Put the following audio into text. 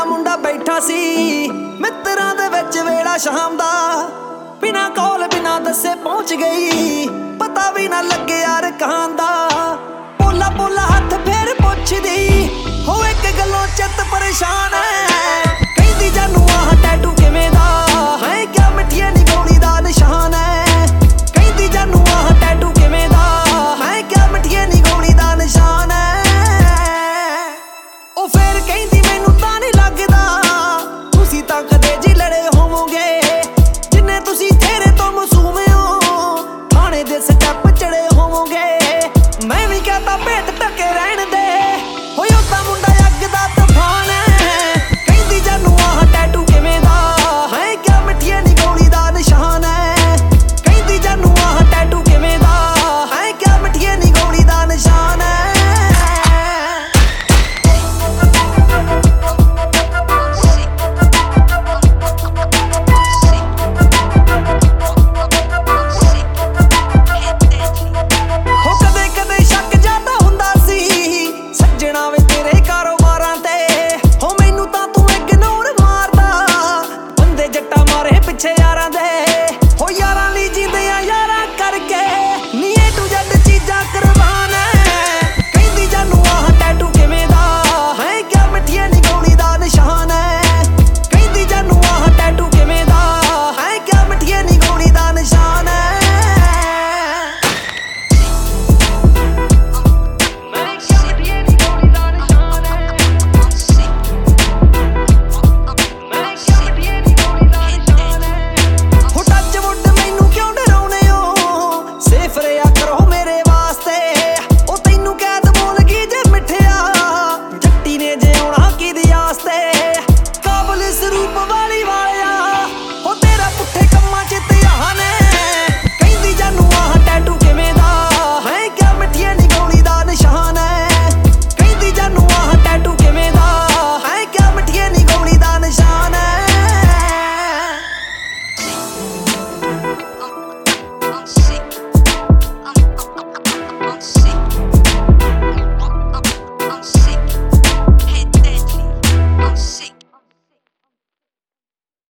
ਮੇਰਾ ਮੁੰਡਾ ਬੈਠਾ ਸੀ ਮਿੱਤਰਾਂ ਦੇ ਵਿੱਚ ਵੇਲਾ ਸ਼ਾਮ ਦਾ। ਬਿਨਾ ਕੌਲ ਬਿਨਾ ਦੱਸੇ ਪਹੁੰਚ ਗਈ, ਪਤਾ ਵੀ ਨਾ ਲੱਗੇ ਯਾਰ ਕਹਾਣ ਦਾ। ਪੋਲਾ ਪੋਲਾ ਹੱਥ ਫੇਰ ਪੁੱਛਦੀ, ਹੋ ਇੱਕ ਗੱਲੋਂ ਚਿੱਤ ਪਰੇਸ਼ਾਨ ਹੈ। ਕਹਿੰਦੀ ਜਾਨੂ ਆਹ ਟੈਟੂ ਕਿਵੇਂ ਦਾ ਹੈ, ਕਿਆ ਮਿੱਠੀਏ ਨੀ ਗੋਲੀ ਦਾ ਨਿਸ਼ਾਨ ਹੈ। ਕਹਿੰਦੀ ਜਾਨੂ ਆਹ ਟੈਟੂ ਕਿਵੇਂ ਦਾ ਹੈ, ਕਿਆ ਮਿੱਠੀਏ ਨੀ ਗੋਲੀ ਦਾ ਨਿਸ਼ਾਨ ਹੈ। ਉਹ ਫੇਰ ਕਹਿੰਦੀ ਮੈਨੂੰ ਤਾਂ ਨਹੀਂ ਲੱਗਦਾ ਤੁਸੀਂ ਤਾਂ ਕਦੇ ਜੀ ਲੜੇ ਹੋਵੋਗੇ, ਜਿੰਨੇ ਤੁਸੀਂ ਤੇਰੇ ਤੋਂ ਮਾਸੂਮ ਹੋ ਥਾਣੇ ਦੇ ਸਟੈਪ ਚੜੇ ਹੋਵੋਗੇ। ਮੈਂ ਵੀ ਕਹਤਾ ਭੇਤ